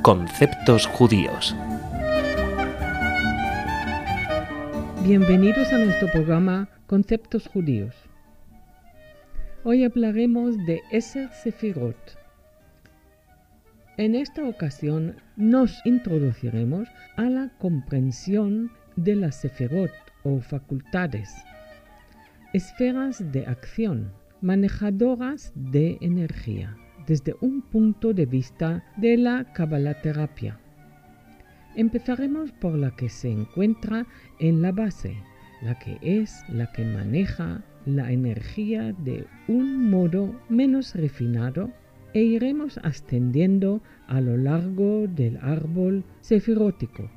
Conceptos judíos. Bienvenidos a nuestro programa Conceptos judíos. Hoy hablaremos de 10 Sefirot. En esta ocasión nos introduciremos a la comprensión de las Sefirot o facultades, esferas de acción, manejadoras de energía, desde un punto de vista de la Kabalaterapia. Empezaremos por la que se encuentra en la base, la que maneja la energía de un modo menos refinado, e iremos ascendiendo a lo largo del árbol sefirótico.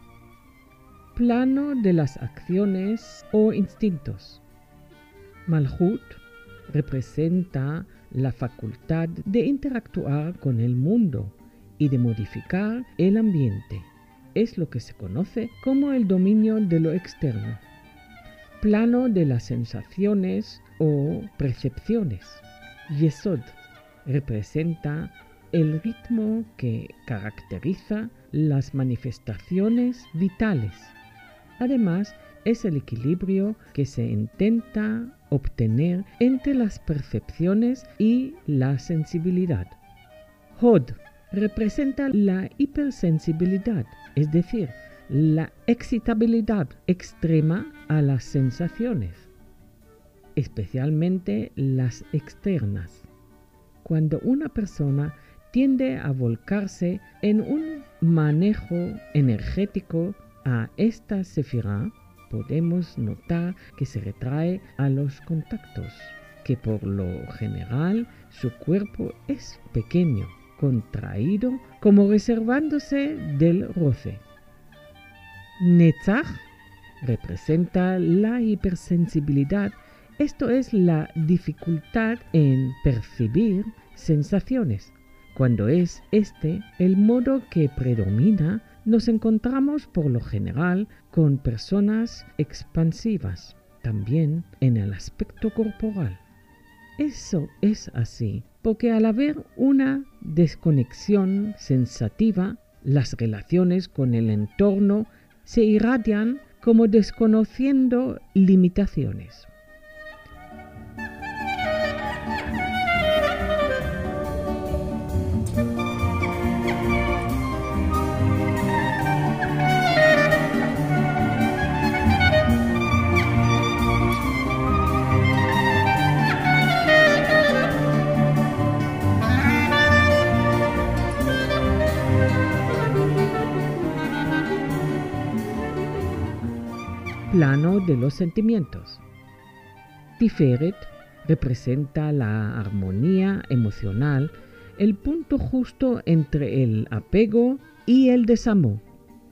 Plano de las acciones o instintos. Malhut representa la facultad de interactuar con el mundo y de modificar el ambiente. Es lo que se conoce como el dominio de lo externo. Plano de las sensaciones o percepciones. Yesod representa el ritmo que caracteriza las manifestaciones vitales. Además, es el equilibrio que se intenta obtener entre las percepciones y la sensibilidad. Hod representa la hipersensibilidad, es decir, la excitabilidad extrema a las sensaciones, especialmente las externas. Cuando una persona tiende a volcarse en un manejo energético a esta sefirá, podemos notar que se retrae a los contactos, que por lo general su cuerpo es pequeño, contraído, como reservándose del roce. Netzach representa la hipersensibilidad, esto es la dificultad en percibir sensaciones. Cuando es este el modo que predomina, nos encontramos por lo general con personas expansivas, también en el aspecto corporal. Eso es así, porque al haber una desconexión sensativa, las relaciones con el entorno se irradian como desconociendo limitaciones. Plano de los sentimientos. Tiferet representa la armonía emocional, el punto justo entre el apego y el desamor.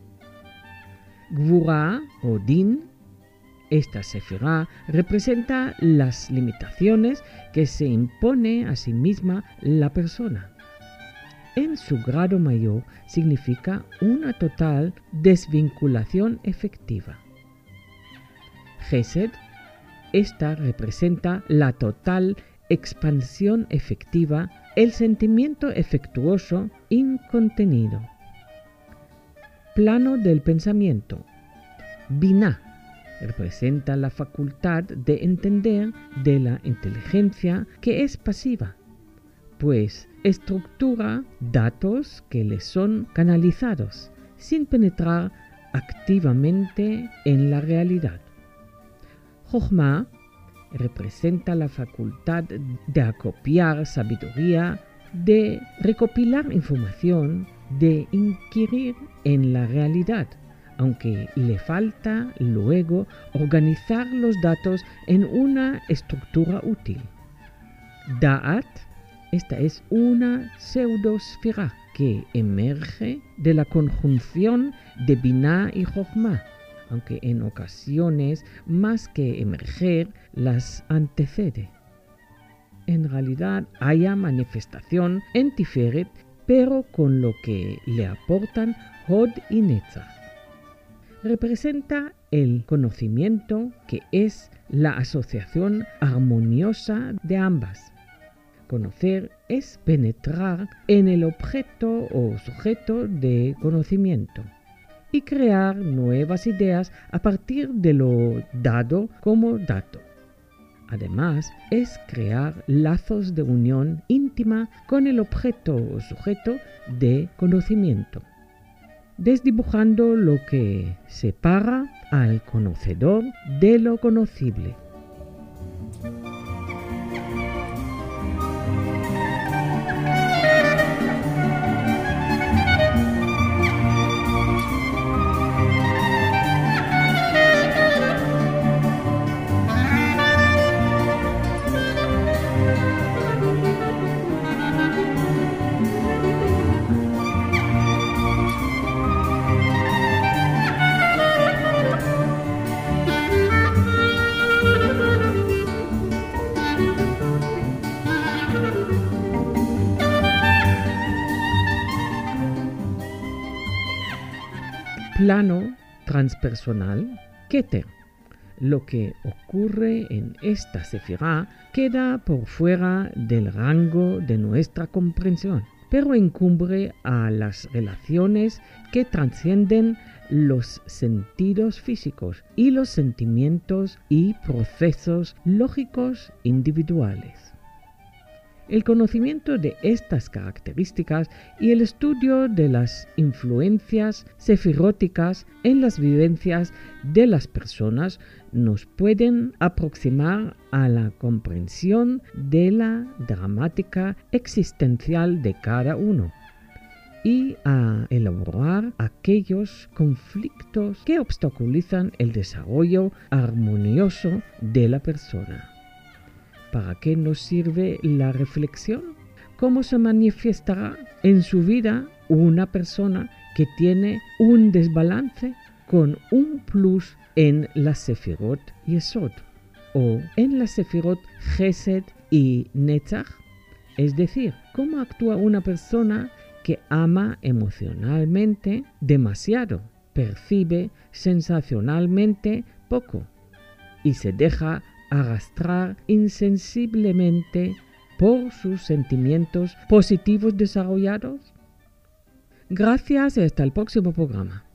Gvurá o Din, esta sefirá representa las limitaciones que se impone a sí misma la persona. En su grado mayor significa una total desvinculación efectiva. Gesed, esta representa la total expansión efectiva, el sentimiento efectuoso incontenido. Plano del pensamiento. Binah representa la facultad de entender de la inteligencia que es pasiva, pues estructura datos que le son canalizados sin penetrar activamente en la realidad. Jochma representa la facultad de acopiar sabiduría, de recopilar información, de inquirir en la realidad, aunque le falta luego organizar los datos en una estructura útil. Da'at, esta es una pseudosfera que emerge de la conjunción de Binah y Jochma, aunque en ocasiones más que emerger las antecede. En realidad haya manifestación en Tiferet, pero con lo que le aportan Hod y Netzach. Representa el conocimiento que es la asociación armoniosa de ambas. Conocer es penetrar en el objeto o sujeto de conocimiento y crear nuevas ideas a partir de lo dado como dato. Además, es crear lazos de unión íntima con el objeto o sujeto de conocimiento, desdibujando lo que separa al conocedor de lo conocible. Plano transpersonal, Keter. Lo que ocurre en esta sefirá queda por fuera del rango de nuestra comprensión, pero incumbe a las relaciones que trascienden los sentidos físicos y los sentimientos y procesos lógicos individuales. El conocimiento de estas características y el estudio de las influencias sefiróticas en las vivencias de las personas nos pueden aproximar a la comprensión de la dramática existencial de cada uno y a elaborar aquellos conflictos que obstaculizan el desarrollo armonioso de la persona. ¿Para qué nos sirve la reflexión? ¿Cómo se manifestará en su vida una persona que tiene un desbalance con un plus en la Sefirot Yesod o en la Sefirot Gesed y Netzach? Es decir, ¿cómo actúa una persona que ama emocionalmente demasiado, percibe sensacionalmente poco y se deja arrastrar insensiblemente por sus sentimientos positivos desarrollados? Gracias y hasta el próximo programa.